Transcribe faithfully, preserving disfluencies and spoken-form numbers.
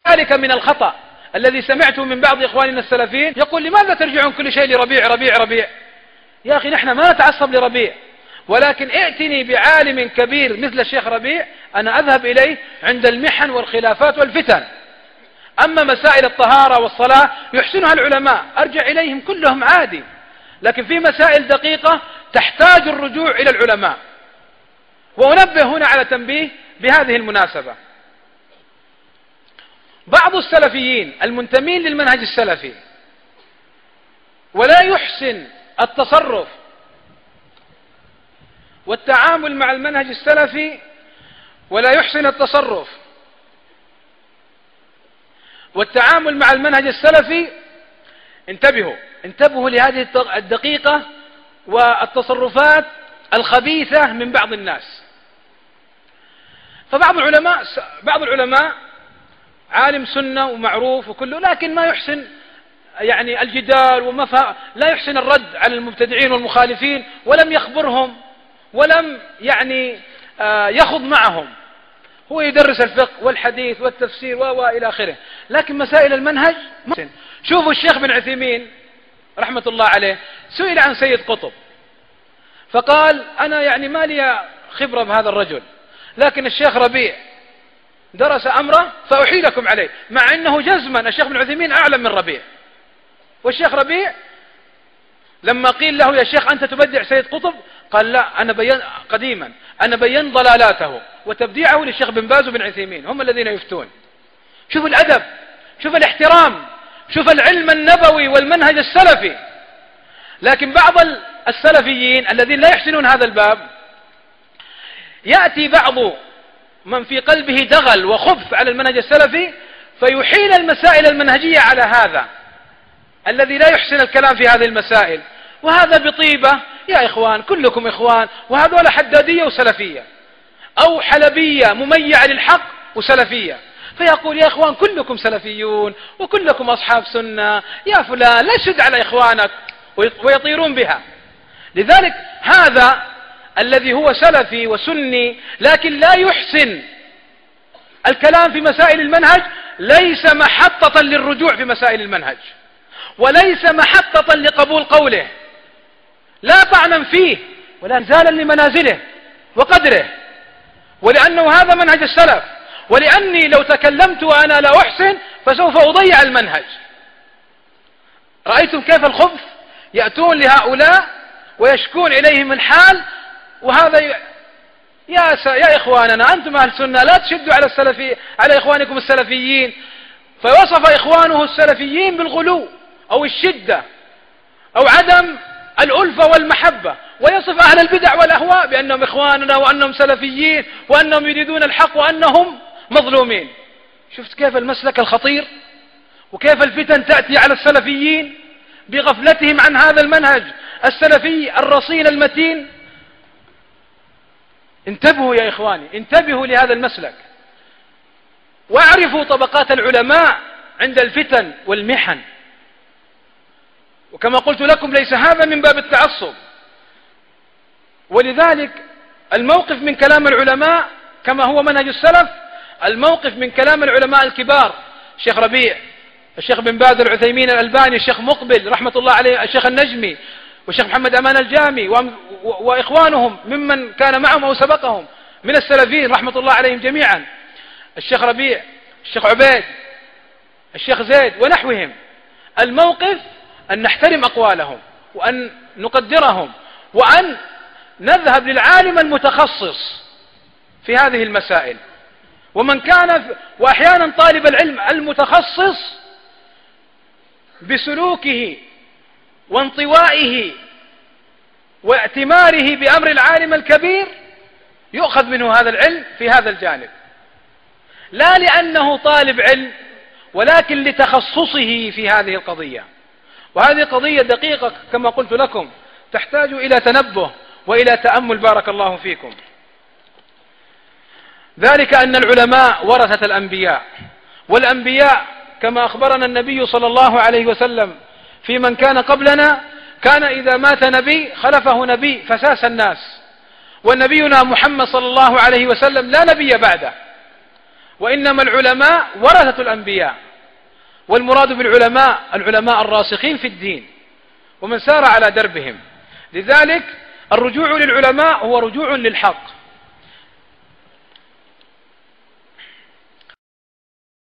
ذلك من الخطأ الذي سمعته من بعض إخواننا السلفيين يقول لماذا ترجعون كل شيء لربيع ربيع ربيع؟ يا أخي نحن ما نتعصب لربيع، ولكن ائتني بعالم كبير مثل الشيخ ربيع أنا أذهب إليه عند المحن والخلافات والفتن. أما مسائل الطهارة والصلاة يحسنها العلماء أرجع إليهم كلهم عادي، لكن في مسائل دقيقة تحتاج الرجوع إلى العلماء. وأنبه هنا على تنبيه بهذه المناسبة. بعض السلفيين المنتمين للمنهج السلفي ولا يحسن التصرف والتعامل مع المنهج السلفي ولا يحسن التصرف والتعامل مع المنهج السلفي انتبهوا انتبهوا لهذه الدقيقة والتصرفات الخبيثة من بعض الناس. فبعض العلماء بعض العلماء عالم سنة ومعروف وكله، لكن ما يحسن يعني الجدال وما فهم، لا يحسن الرد على المبتدعين والمخالفين، ولم يخبرهم ولم يعني يخض معهم. هو يدرس الفقه والحديث والتفسير وإلى آخره، لكن مسائل المنهج محسن. شوفوا الشيخ بن عثيمين رحمة الله عليه سئل عن سيد قطب فقال أنا يعني ما لي خبرة بهذا الرجل، لكن الشيخ ربيع درس أمره فأحيلكم عليه، مع أنه جزما الشيخ بن عثيمين أعلم من ربيع. والشيخ ربيع لما قيل له يا شيخ أنت تبدع سيد قطب قال لا أنا بين قديما أنا بين ضلالاته وتبديعه للشيخ بن باز وبن عثيمين هم الذين يفتون. شوف الأدب، شوف الاحترام، شوف العلم النبوي والمنهج السلفي. لكن بعض السلفيين الذين لا يحسنون هذا الباب يأتي بعض من في قلبه دغل وخبث على المنهج السلفي فيحيل المسائل المنهجية على هذا الذي لا يحسن الكلام في هذه المسائل، وهذا بطيبة يا إخوان كلكم إخوان، وهذول حدادية وسلفية أو حلبية مميعة للحق وسلفية، فيقول يا إخوان كلكم سلفيون وكلكم أصحاب سنة يا فلان لا تشد على إخوانك، ويطيرون بها. لذلك هذا الذي هو سلفي وسني لكن لا يحسن الكلام في مسائل المنهج ليس محطة للرجوع في مسائل المنهج، وليس محطة لقبول قوله، لا طعنا فيه ولا انزالا لمنازله وقدره، ولأنه هذا منهج السلف، ولأني لو تكلمت وأنا لا أحسن فسوف أضيع المنهج. رأيتم كيف الخبث يأتون لهؤلاء ويشكون إليهم الحال، وهذا ي... يا س... يا إخواننا أنتم أهل السنة لا تشدوا على السلفي على إخوانكم السلفيين. فوصف إخوانه السلفيين بالغلو أو الشدة أو عدم الألفة والمحبة، ويصف أهل البدع والأهواء بأنهم إخواننا وأنهم سلفيين وأنهم يريدون الحق وأنهم مظلومين. شفت كيف المسلك الخطير وكيف الفتن تأتي على السلفيين بغفلتهم عن هذا المنهج السلفي الرصين المتين. انتبهوا يا إخواني، انتبهوا لهذا المسلك، واعرفوا طبقات العلماء عند الفتن والمحن. وكما قلت لكم ليس هذا من باب التعصب، ولذلك الموقف من كلام العلماء كما هو منهج السلف، الموقف من كلام العلماء الكبار الشيخ ربيع، الشيخ بن باز، العثيمين، الألباني، الشيخ مقبل رحمة الله عليه، الشيخ النجمي، والشيخ محمد أمان الجامي وإخوانهم ممن كان معهم أو سبقهم من السلفيين رحمة الله عليهم جميعا، الشيخ ربيع، الشيخ عبيد، الشيخ زيد ونحوهم. الموقف أن نحترم أقوالهم وأن نقدرهم وأن نذهب للعالم المتخصص في هذه المسائل. ومن كان وأحيانا طالب العلم المتخصص بسلوكه وانطوائه واعتماره بأمر العالم الكبير يؤخذ منه هذا العلم في هذا الجانب، لا لأنه طالب علم ولكن لتخصصه في هذه القضية. وهذه قضية دقيقة كما قلت لكم تحتاج إلى تنبه وإلى تأمل بارك الله فيكم. ذلك أن العلماء ورثة الأنبياء، والأنبياء كما أخبرنا النبي صلى الله عليه وسلم في من كان قبلنا كان إذا مات نبي خلفه نبي فساس الناس، ونبينا محمد صلى الله عليه وسلم لا نبي بعده، وإنما العلماء ورثة الأنبياء، والمراد بالعلماء العلماء الراسخين في الدين ومن سار على دربهم. لذلك الرجوع للعلماء هو رجوع للحق.